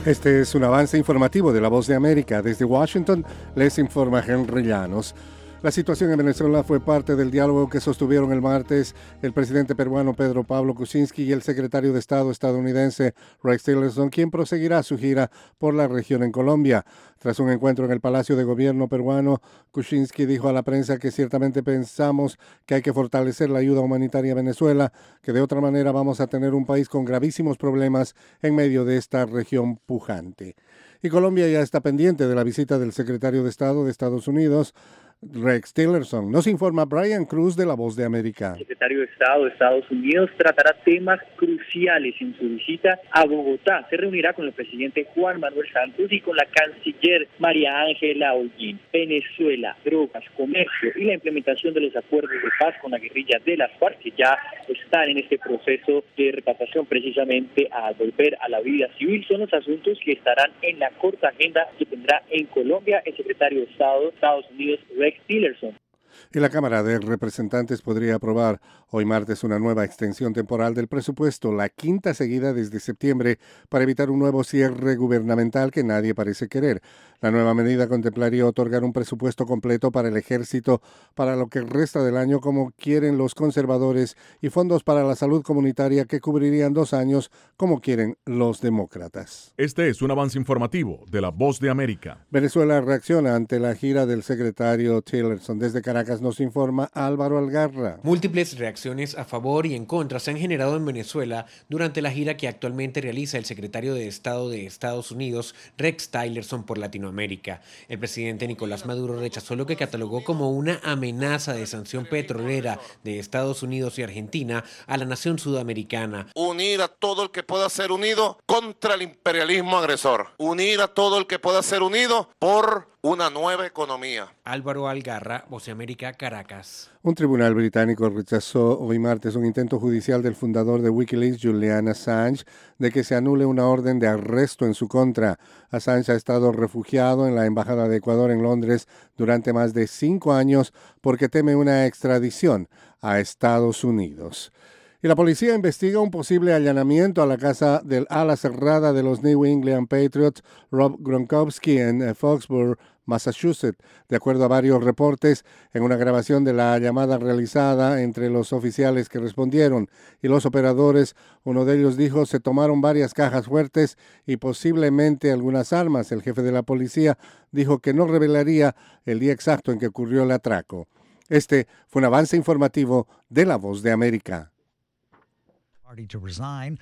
Este es un avance informativo de La Voz de América. Desde Washington les informa Henry Llanos. La situación en Venezuela fue parte del diálogo que sostuvieron el martes el presidente peruano Pedro Pablo Kuczynski y el secretario de Estado estadounidense Rex Tillerson, quien proseguirá su gira por la región en Colombia. Tras un encuentro en el Palacio de Gobierno peruano, Kuczynski dijo a la prensa que ciertamente pensamos que hay que fortalecer la ayuda humanitaria a Venezuela, que de otra manera vamos a tener un país con gravísimos problemas en medio de esta región pujante. Y Colombia ya está pendiente de la visita del secretario de Estado de Estados Unidos, Rex Tillerson. Nos informa Brian Cruz de La Voz de América. El secretario de Estado de Estados Unidos tratará temas cruciales en su visita a Bogotá. Se reunirá con el presidente Juan Manuel Santos y con la canciller María Ángela Holguín. Venezuela, drogas, comercio y la implementación de los acuerdos de paz con la guerrilla de las FARC, que ya están en este proceso de repatriación precisamente a volver a la vida civil, son los asuntos que estarán en la corta agenda que tendrá en Colombia el secretario de Estado de Estados Unidos, Rex Tillerson. Y la Cámara de Representantes podría aprobar hoy martes una nueva extensión temporal del presupuesto, la quinta seguida desde septiembre, para evitar un nuevo cierre gubernamental que nadie parece querer. La nueva medida contemplaría otorgar un presupuesto completo para el ejército para lo que resta del año, como quieren los conservadores, y fondos para la salud comunitaria que cubrirían 2 años, como quieren los demócratas. Este es un avance informativo de La Voz de América. Venezuela reacciona ante la gira del secretario Tillerson. Desde Caracas nos informa Álvaro Algarra. Múltiples reacciones a favor y en contra se han generado en Venezuela durante la gira que actualmente realiza el secretario de Estado de Estados Unidos, Rex Tillerson, por Latinoamérica. El presidente Nicolás Maduro rechazó lo que catalogó como una amenaza de sanción petrolera de Estados Unidos y Argentina a la nación sudamericana. Unir a todo el que pueda ser unido contra el imperialismo agresor. Unir a todo el que pueda ser unido por una nueva economía. Álvaro Algarra, Voz de América, Caracas. Un tribunal británico rechazó hoy martes un intento judicial del fundador de Wikileaks, Julian Assange, de que se anule una orden de arresto en su contra. Assange ha estado refugiado en la Embajada de Ecuador en Londres durante más de 5 años porque teme una extradición a Estados Unidos. Y la policía investiga un posible allanamiento a la casa del ala cerrada de los New England Patriots, Rob Gronkowski, en Foxborough, Massachusetts. De acuerdo a varios reportes, en una grabación de la llamada realizada entre los oficiales que respondieron y los operadores, uno de ellos dijo se tomaron varias cajas fuertes y posiblemente algunas armas. El jefe de la policía dijo que no revelaría el día exacto en que ocurrió el atraco. Este fue un avance informativo de La Voz de América. To resign